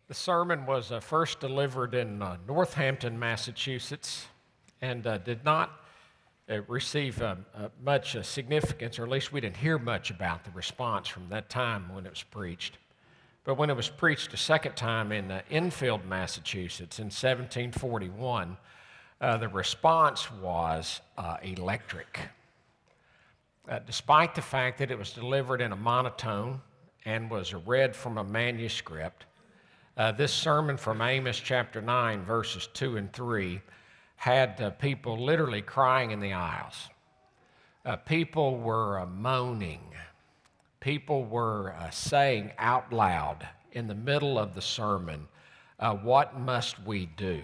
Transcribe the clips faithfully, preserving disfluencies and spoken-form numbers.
The sermon was uh, first delivered in uh, Northampton, Massachusetts, and uh, did not uh, receive uh, uh, much uh, significance, or at least we didn't hear much about the response from that time when it was preached. But when it was preached a second time in uh, Enfield, Massachusetts in seventeen forty-one, uh, the response was uh, electric. Uh, despite the fact that it was delivered in a monotone and was read from a manuscript, Uh, this sermon from Amos chapter nine, verses two and three, had uh, people literally crying in the aisles. Uh, people were uh, moaning. People were uh, saying out loud in the middle of the sermon, uh, what must we do?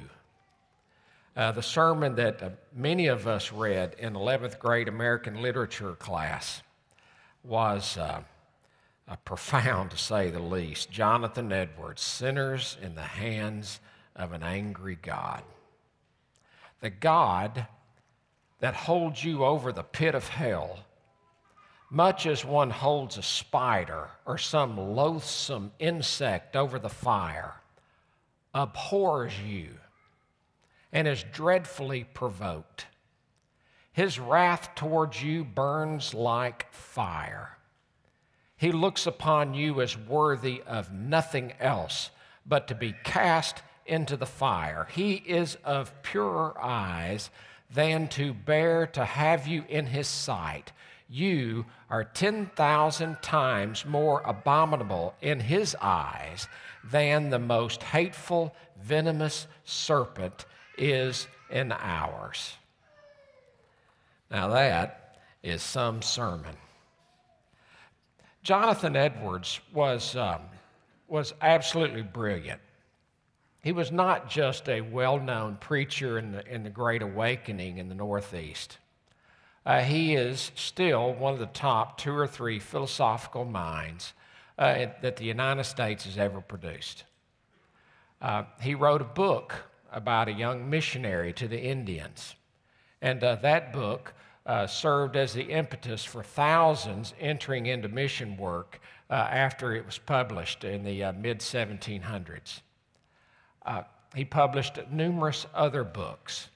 Uh, the sermon that uh, many of us read in eleventh grade American literature class was Uh, Uh, profound, to say the least. Jonathan Edwards, Sinners in the Hands of an Angry God. The God that holds you over the pit of hell, much as one holds a spider or some loathsome insect over the fire, abhors you and is dreadfully provoked. His wrath towards you burns like fire. He looks upon you as worthy of nothing else but to be cast into the fire. He is of purer eyes than to bear to have you in his sight. You are ten thousand times more abominable in his eyes than the most hateful, venomous serpent is in ours. Now that is some sermon. Jonathan Edwards was, um, was absolutely brilliant. He was not just a well-known preacher in the, in the Great Awakening in the Northeast. Uh, he is still one of the top two or three philosophical minds uh, that the United States has ever produced. Uh, he wrote a book about a young missionary to the Indians, and uh, that book Uh, served as the impetus for thousands entering into mission work uh, after it was published in the uh, mid seventeen hundreds. Uh, he published numerous other books.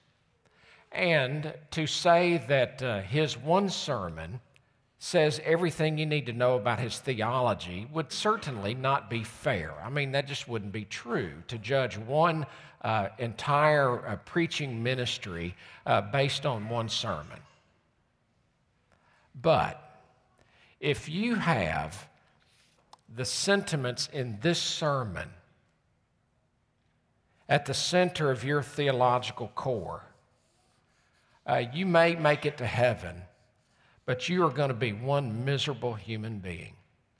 And to say that uh, his one sermon says everything you need to know about his theology would certainly not be fair. I mean, that just wouldn't be true to judge one uh, entire uh, preaching ministry uh, based on one sermon. But if you have the sentiments in this sermon at the center of your theological core, uh, you may make it to heaven, but you are going to be one miserable human being.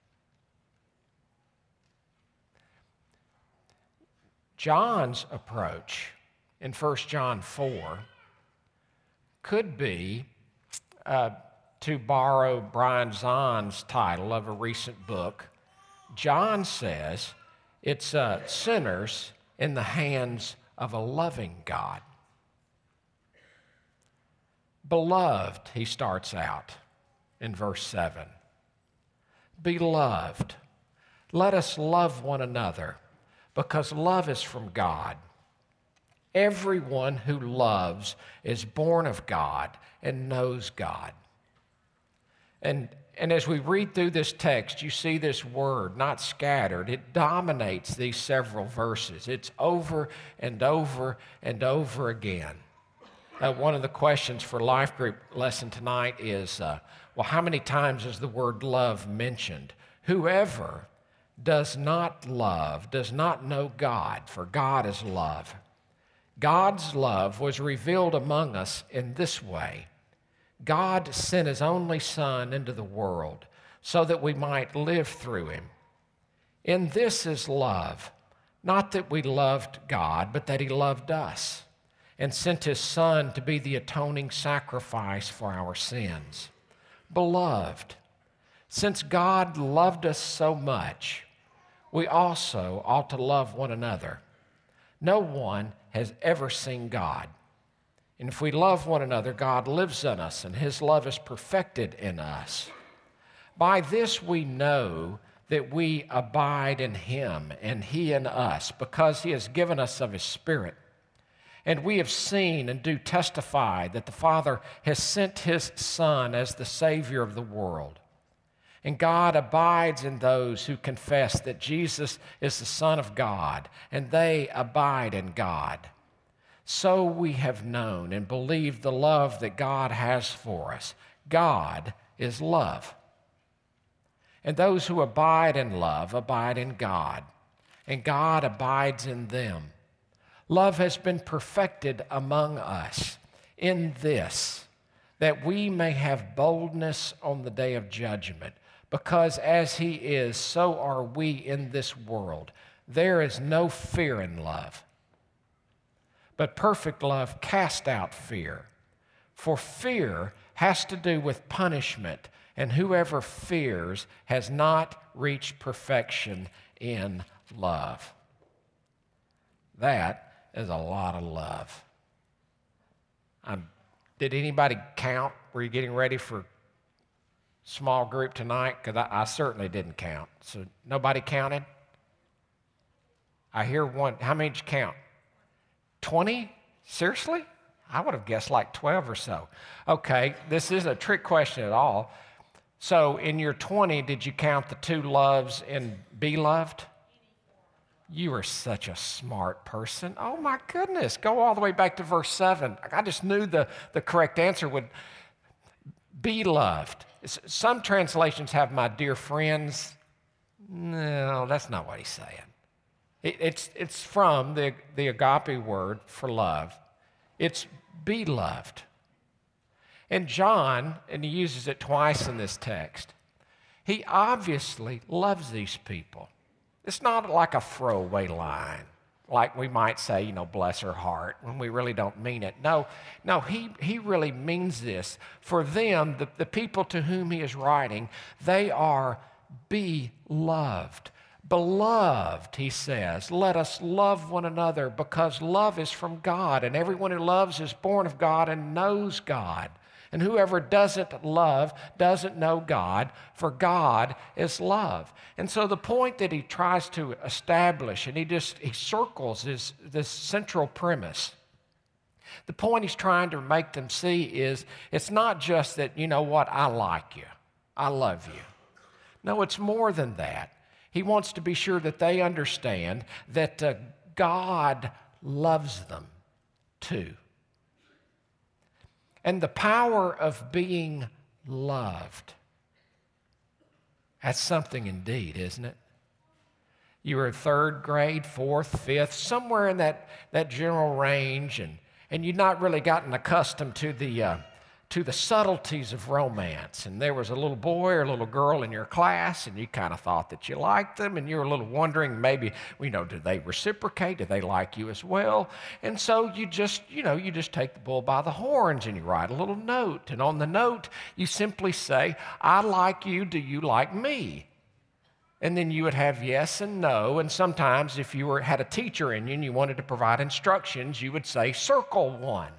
John's approach in First John four could be uh, to borrow Brian Zahn's title of a recent book. John says it's uh, sinners in the hands of a loving God. Beloved, he starts out in verse seven. Beloved, let us love one another, because love is from God. Everyone who loves is born of God and knows God. And, and as we read through this text, you see this word, not scattered. It dominates these several verses. It's over and over and over again. Uh, one of the questions for Life Group lesson tonight is, uh, well, how many times is the word love mentioned? Whoever does not love does not know God, for God is love. God's love was revealed among us in this way. God sent his only Son into the world so that we might live through him. In this is love, not that we loved God, but that he loved us and sent his Son to be the atoning sacrifice for our sins. Beloved, since God loved us so much, we also ought to love one another. No one has ever seen God. And if we love one another, God lives in us, and his love is perfected in us. By this we know that we abide in him and he in us, because he has given us of his Spirit. And we have seen and do testify that the Father has sent his Son as the Savior of the world. And God abides in those who confess that Jesus is the Son of God, and they abide in God. So we have known and believed the love that God has for us. God is love. And those who abide in love abide in God, and God abides in them. Love has been perfected among us in this, that we may have boldness on the day of judgment, because as he is, so are we in this world. There is no fear in love, but perfect love casts out fear. For fear has to do with punishment, and whoever fears has not reached perfection in love. That is a lot of love. Um, did anybody count? Were you getting ready for small group tonight? Because I, I certainly didn't count. So nobody counted? I hear one. How many did you count? twenty? Seriously? I would have guessed like twelve or so. Okay, this isn't a trick question at all. So in your twenty, did you count the two loves in be loved? You are such a smart person. Oh my goodness. Go all the way back to verse seven. I just knew the, the correct answer would be loved. Some translations have my dear friends. No, that's not what he's saying. It, it's, it's from the, the agape word for love. It's be loved. And John, and he uses it twice in this text, he obviously loves these people. It's not like a throwaway line, like we might say, you know, bless her heart, when we really don't mean it. No, no, he, he really means this. For them, the, the people to whom he is writing, they are beloved. Beloved, he says, let us love one another, because love is from God, and everyone who loves is born of God and knows God. And whoever doesn't love doesn't know God, for God is love. And so the point that he tries to establish, and he just he circles this, this central premise. The point he's trying to make them see is it's not just that, you know what, I like you, I love you. No, it's more than that. He wants to be sure that they understand that uh, God loves them too. And the power of being loved, that's something indeed, isn't it? You were third grade, fourth, fifth, somewhere in that, that general range, and, and you'd not really gotten accustomed to the, uh, to the subtleties of romance. And there was a little boy or a little girl in your class, and you kind of thought that you liked them, and you were a little wondering maybe, you know, do they reciprocate? Do they like you as well? And so you just, you know, you just take the bull by the horns and you write a little note. And on the note, you simply say, I like you, do you like me? And then you would have yes and no. And sometimes if you were, had a teacher in you and you wanted to provide instructions, you would say, circle one.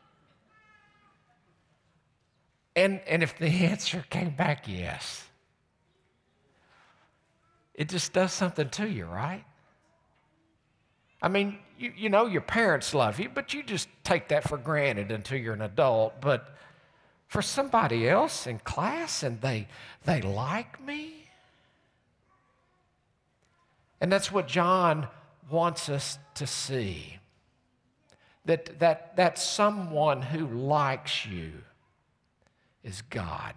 And, and if the answer came back yes, it just does something to you, right? I mean, you, you know your parents love you, but you just take that for granted until you're an adult. But for somebody else in class and they, they like me? And that's what John wants us to see, that, that, that someone who likes you is God.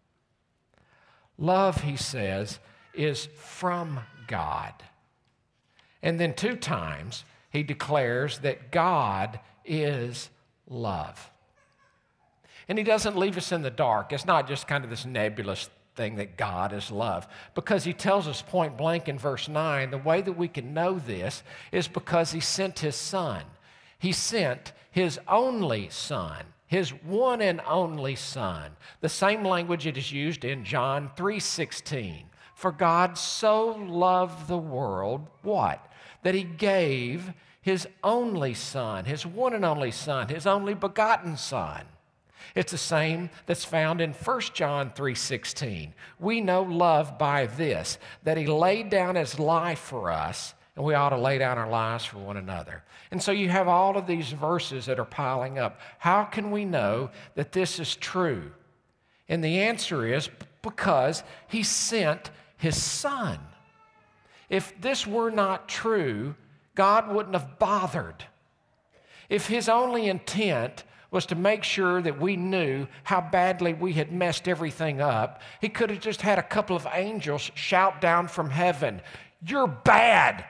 Love, he says, is from God. And then two times he declares that God is love. And he doesn't leave us in the dark. It's not just kind of this nebulous thing that God is love, because he tells us point blank in verse nine, the way that we can know this is because he sent his son. He sent his only son. His one and only Son. The same language it is used in John three sixteen. For God so loved the world, what? That he gave his only Son, his one and only Son, his only begotten Son. It's the same that's found in First John three sixteen. We know love by this, that he laid down his life for us, and we ought to lay down our lives for one another. And so you have all of these verses that are piling up. How can we know that this is true? And the answer is because he sent his son. If this were not true, God wouldn't have bothered. If his only intent was to make sure that we knew how badly we had messed everything up, he could have just had a couple of angels shout down from heaven, "You're bad."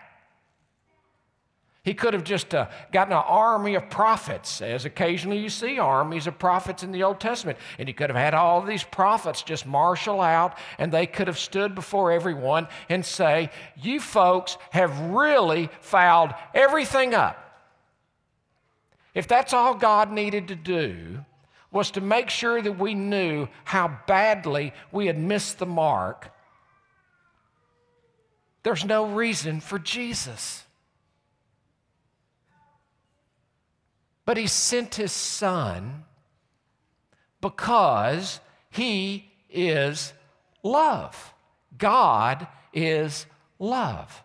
He could have just uh, gotten an army of prophets, as occasionally you see armies of prophets in the Old Testament. And he could have had all these prophets just marshal out, and they could have stood before everyone and say, "You folks have really fouled everything up." If that's all God needed to do, was to make sure that we knew how badly we had missed the mark, there's no reason for Jesus. But he sent his son because he is love. God is love.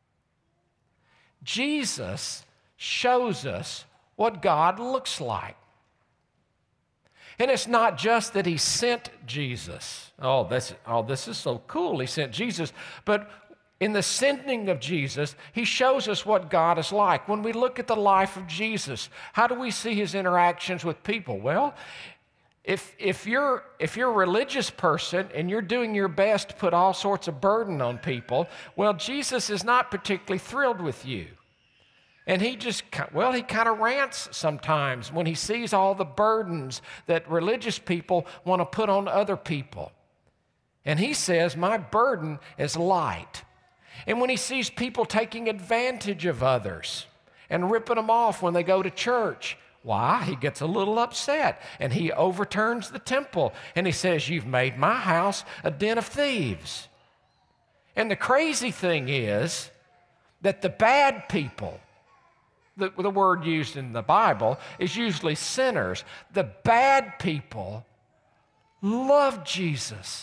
Jesus shows us what God looks like. And it's not just that he sent Jesus. Oh, this, oh, this is so cool. He sent Jesus. But in the sending of Jesus, he shows us what God is like. When we look at the life of Jesus, how do we see his interactions with people? Well, if, if, you're, if you're a religious person and you're doing your best to put all sorts of burden on people, well, Jesus is not particularly thrilled with you. And he just, well, he kind of rants sometimes when he sees all the burdens that religious people want to put on other people. And he says, "My burden is light." And when he sees people taking advantage of others and ripping them off when they go to church, why? He gets a little upset and he overturns the temple and he says, "You've made my house a den of thieves." And the crazy thing is that the bad people, the, the word used in the Bible is usually sinners, the bad people love Jesus.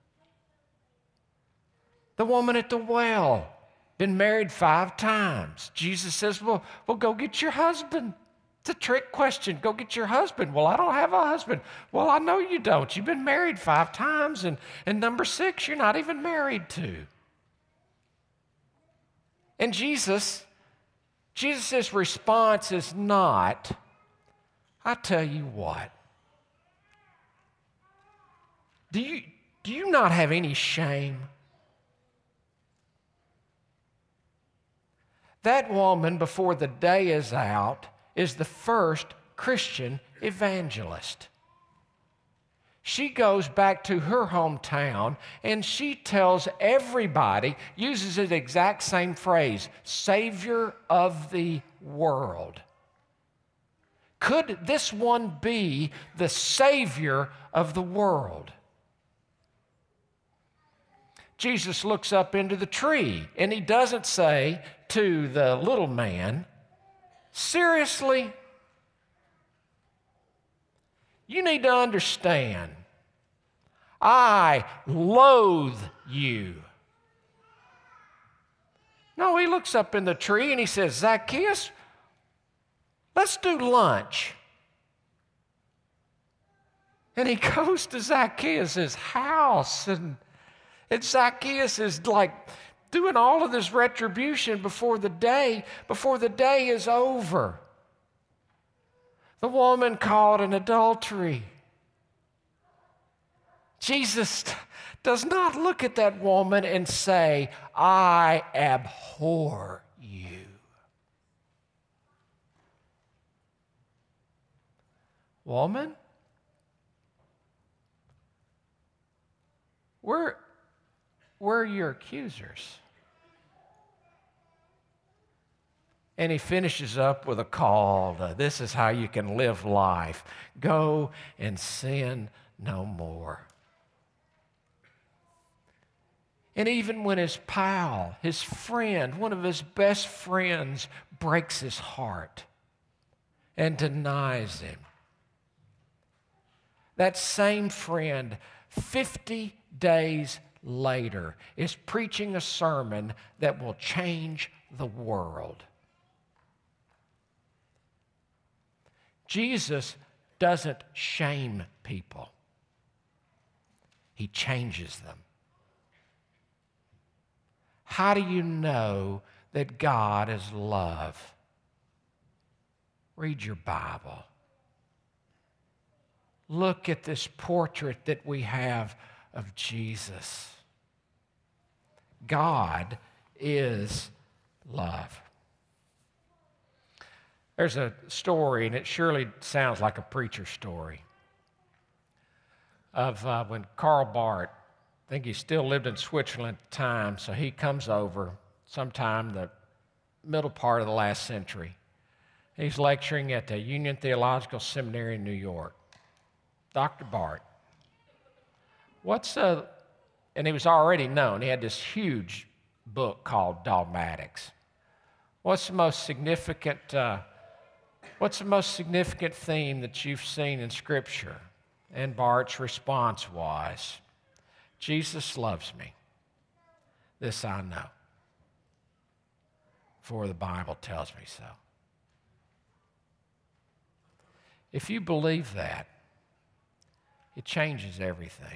The woman at the well, been married five times. Jesus says, well, well, go get your husband. It's a trick question. Go get your husband. Well, I don't have a husband. Well, I know you don't. You've been married five times, and, and number six, you're not even married to. And Jesus, Jesus' response is not, "I tell you what, do you, do you not have any shame?" That woman, before the day is out, is the first Christian evangelist. She goes back to her hometown and she tells everybody, uses the exact same phrase, Savior of the world. Could this one be the Savior of the world? Jesus looks up into the tree and he doesn't say to the little man, "Seriously? You need to understand, I loathe you." No, he looks up in the tree and he says, "Zacchaeus, let's do lunch." And he goes to Zacchaeus' house, and, and Zacchaeus is like doing all of this retribution before the day, before the day is over. The woman caught in adultery. Jesus does not look at that woman and say, "I abhor you." Woman, where, where are your accusers? And he finishes up with a call to, this is how you can live life. Go and sin no more. And even when his pal, his friend, one of his best friends, breaks his heart and denies him, that same friend, fifty days later, is preaching a sermon that will change the world. Jesus doesn't shame people. He changes them. How do you know that God is love? Read your Bible. Look at this portrait that we have of Jesus. God is love. There's a story, and it surely sounds like a preacher story, of uh, when Karl Barth, I think he still lived in Switzerland at the time, so he comes over sometime the middle part of the last century. He's lecturing at the Union Theological Seminary in New York. Doctor Barth, what's a, and he was already known, he had this huge book called Dogmatics. What's the most significant, uh, what's the most significant theme that you've seen in Scripture? And Barth's response was, Jesus loves me. This I know, for the Bible tells me so. If you believe that, it changes everything.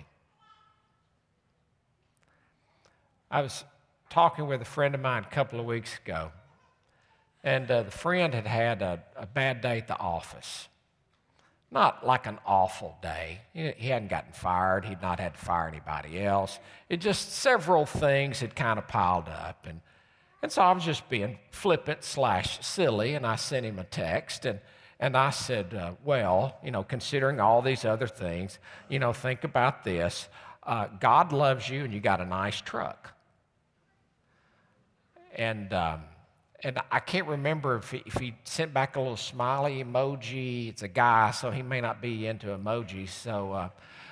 I was talking with a friend of mine a couple of weeks ago, and uh, the friend had had a, a bad day at the office. Not like an awful day. He, he hadn't gotten fired. He'd not had to fire anybody else. It just several things had kind of piled up. And, and so I was just being flippant slash silly, and I sent him a text, and And I said, uh, well, you know, considering all these other things, you know, think about this. Uh, God loves you, and you got a nice truck. And um, and I can't remember if he, if he sent back a little smiley emoji. It's a guy, so he may not be into emojis. So uh,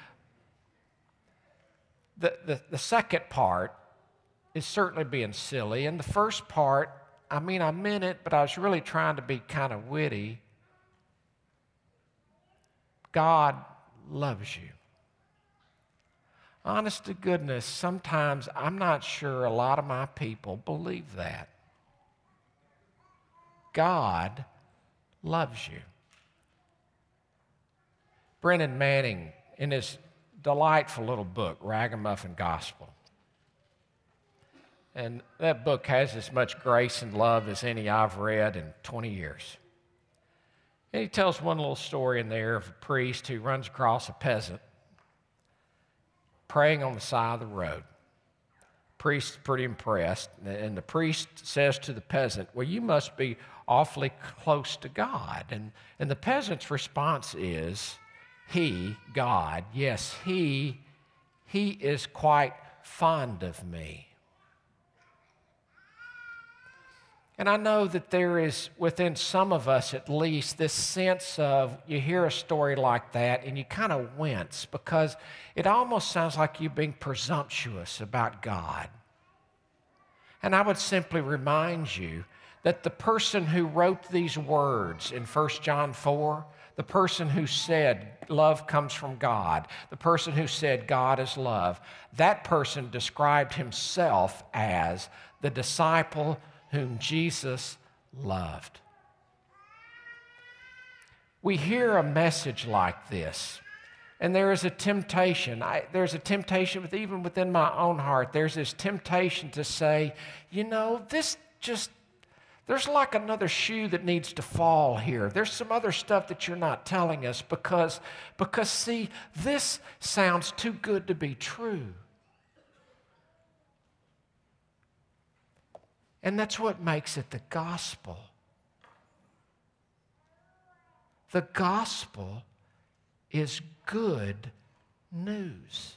the, the the second part is certainly being silly. And the first part, I mean, I meant it, but I was really trying to be kind of witty. God loves you. Honest to goodness, sometimes I'm not sure a lot of my people believe that. God loves you. Brennan Manning, in his delightful little book, Ragamuffin Gospel, and that book has as much grace and love as any I've read in twenty years. And he tells one little story in there of a priest who runs across a peasant praying on the side of the road. The priest is pretty impressed, and the priest says to the peasant, well, you must be awfully close to God. And, and the peasant's response is, he, God, yes, he, he is quite fond of me. And I know that there is, within some of us at least, this sense of you hear a story like that and you kind of wince because it almost sounds like you're being presumptuous about God. And I would simply remind you that the person who wrote these words in First John four, the person who said love comes from God, the person who said God is love, that person described himself as the disciple whom Jesus loved. We hear a message like this, and there is a temptation. I, there's a temptation with, even within my own heart. There's this temptation to say, you know, this just, there's like another shoe that needs to fall here. There's some other stuff that you're not telling us because, because see, this sounds too good to be true. And that's what makes it the gospel. The gospel is good news.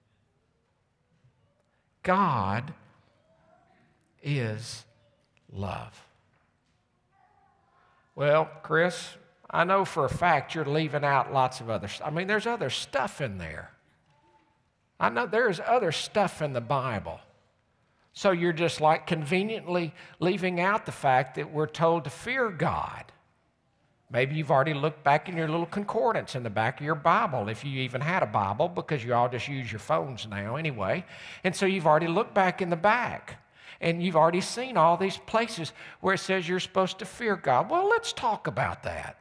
God is love. Well, Chris, I know for a fact you're leaving out lots of other stuff. I mean, there's other stuff in there. I know there's other stuff in the Bible. So you're just like conveniently leaving out the fact that we're told to fear God. Maybe you've already looked back in your little concordance in the back of your Bible, if you even had a Bible, because you all just use your phones now anyway. And so you've already looked back in the back, and you've already seen all these places where it says you're supposed to fear God. Well, let's talk about that.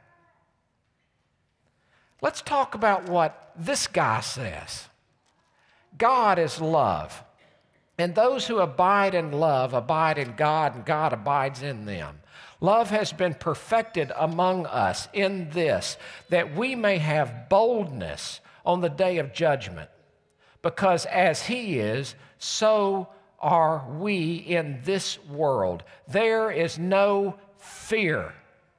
Let's talk about what this guy says. God is love, and those who abide in love abide in God, and God abides in them. Love has been perfected among us in this, that we may have boldness on the day of judgment, because as He is, so are we in this world. There is no fear.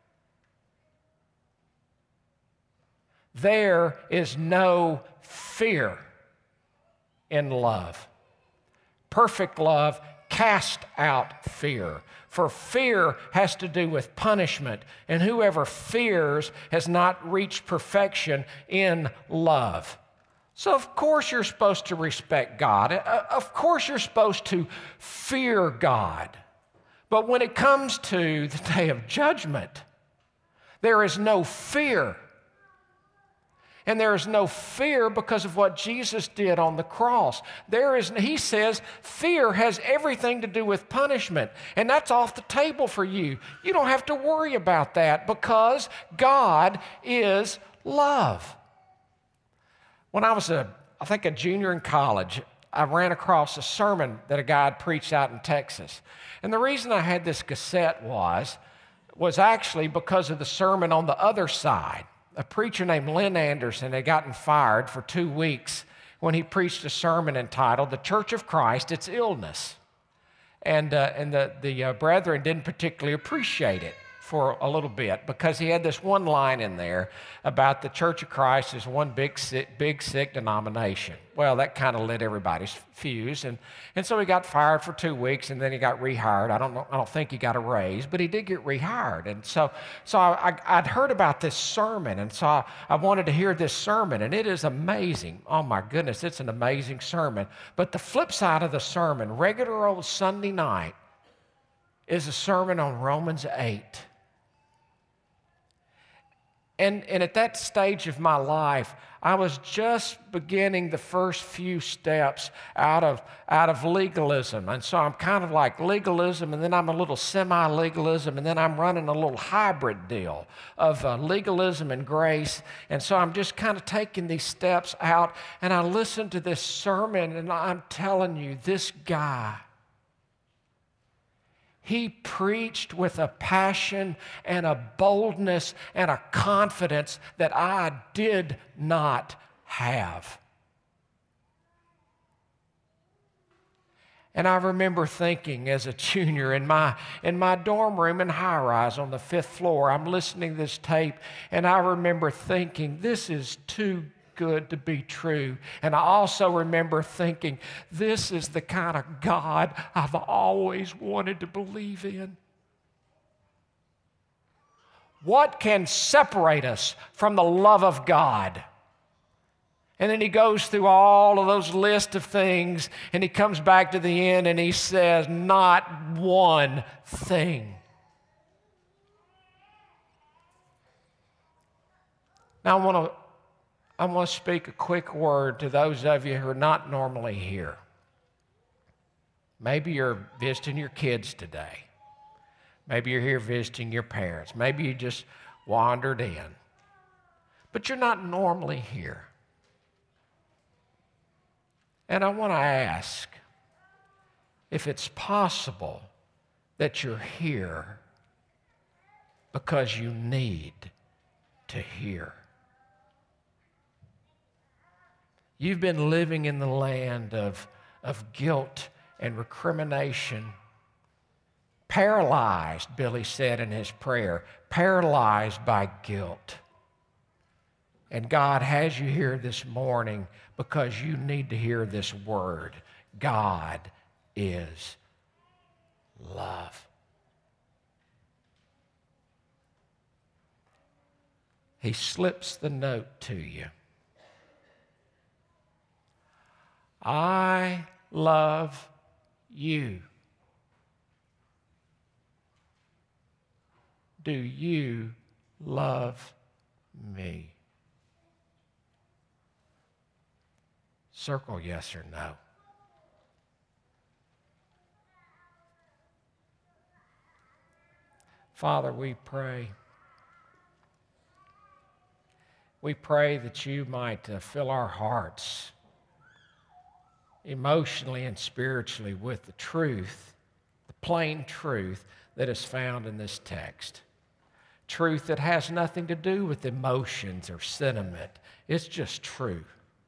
There is no fear in love. Perfect love casts out fear. For fear has to do with punishment, and whoever fears has not reached perfection in love. So of course you're supposed to respect God. Of course you're supposed to fear God. But when it comes to the day of judgment, there is no fear. And there is no fear because of what Jesus did on the cross. There is, he says, fear has everything to do with punishment, and that's off the table for you. You don't have to worry about that because God is love. When I was, a, I think, a junior in college, I ran across a sermon that a guy had preached out in Texas. And the reason I had this cassette was, was actually because of the sermon on the other side. A preacher named Lynn Anderson had gotten fired for two weeks when he preached a sermon entitled The Church of Christ, Its Illness. And, uh, and the, the uh, brethren didn't particularly appreciate it for a little bit because he had this one line in there about the Church of Christ is one big sick, big sick denomination. Well, that kind of lit everybody's fuse, and, and so he got fired for two weeks, and then he got rehired. I don't know, I don't think he got a raise, but he did get rehired. And so, so I, I, I'd heard about this sermon, and so I, I wanted to hear this sermon, and it is amazing. Oh my goodness, it's an amazing sermon. But the flip side of the sermon, regular old Sunday night, is a sermon on Romans eight. And, and at that stage of my life, I was just beginning the first few steps out of, out of legalism. And so I'm kind of like legalism, and then I'm a little semi-legalism, and then I'm running a little hybrid deal of uh, legalism and grace. And so I'm just kind of taking these steps out, and I listened to this sermon, and I'm telling you, this guy, he preached with a passion and a boldness and a confidence that I did not have. And I remember thinking as a junior in my, in my dorm room in high rise on the fifth floor, I'm listening to this tape, and I remember thinking, this is too good to be true. And I also remember thinking, this is the kind of God I've always wanted to believe in. What can separate us from the love of God? And then he goes through all of those lists of things, and he comes back to the end and he says, not one thing. Now I want to I want to speak a quick word to those of you who are not normally here. Maybe you're visiting your kids today. Maybe you're here visiting your parents. Maybe you just wandered in. But you're not normally here. And I want to ask if it's possible that you're here because you need to hear. You've been living in the land of, of guilt and recrimination. Paralyzed, Billy said in his prayer, paralyzed by guilt. And God has you here this morning because you need to hear this word. God is love. He slips the note to you. I love you. Do you love me? Circle yes or no. Father, we pray. We pray that you might uh, fill our hearts emotionally and spiritually with the truth, the plain truth that is found in this text. Truth that has nothing to do with emotions or sentiment. It's just true.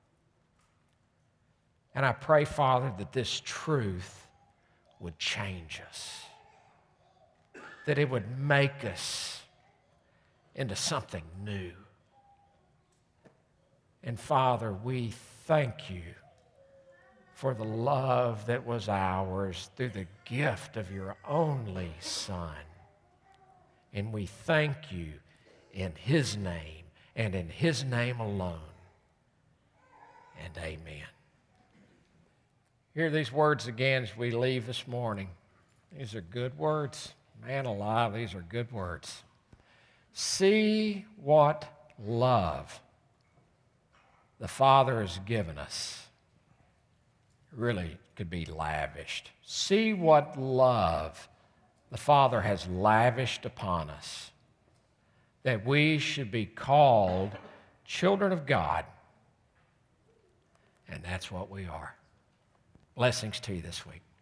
And I pray, Father, that this truth would change us, that it would make us into something new. And Father, we thank you for the love that was ours through the gift of your only Son. And we thank you in his name and in his name alone. And amen. Hear these words again as we leave this morning. These are good words. Man alive, these are good words. See what love the Father has given us. Really could be lavished. See what love the Father has lavished upon us, that we should be called children of God. And that's what we are. Blessings to you this week.